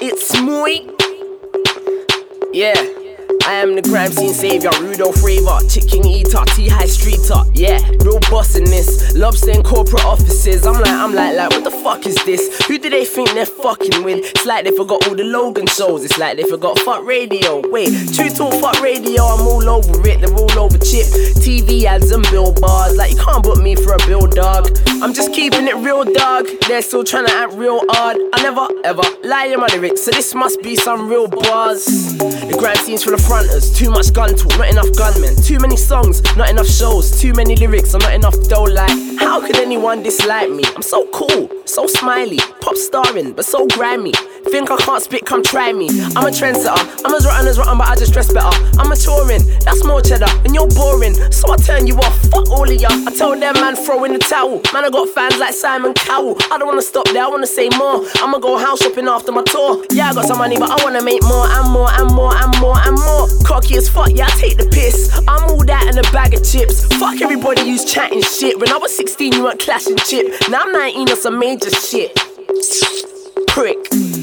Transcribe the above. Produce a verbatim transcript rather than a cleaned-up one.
It's Moy. Yeah, I am the grime scene savior, Rudolph Raver, Chicken Eater, T-High Streeter. Yeah, real boss in this. Lobster in corporate offices. I'm like, I'm like, like, what the fuck is this? Who do they think they're fucking with? It's like they forgot all the Logan shows. It's like they forgot fuck radio. Wait, true talk, fuck radio. I'm all over it. They're all over chip. T V ads and billboards. Like you can't book me for a bill, dog. I'm just keeping it real, dog. They're still trying to act real hard. I never ever lie in my lyrics, so this must be some real bars. The grime scene's for the fronters. Too much gun talk, not enough gunmen. Too many songs, not enough shows. Too many lyrics, or not enough dough. Like, how could anyone dislike me? I'm so cool, so smiley, pop starring, but so grimy. Think I can't spit, come try me. I'm a trendsetter, I'm as rotten as rotten, but I just dress better. I'm maturing, that's more cheddar, and you're boring, so I turn you off, fuck all of ya. I tell them man throw in the towel. Man, I got fans like Simon Cowell. I don't wanna stop there, I wanna say more. I'ma go house shopping after my tour. Yeah, I got some money, but I wanna make more and more and more and more and more. Cocky as fuck, yeah, I take the piss. I'm all that and a bag of chips. Fuck everybody who's chatting shit. When I was sixteen, you weren't clashing chip. Now I'm nineteen or some major shit. Prick.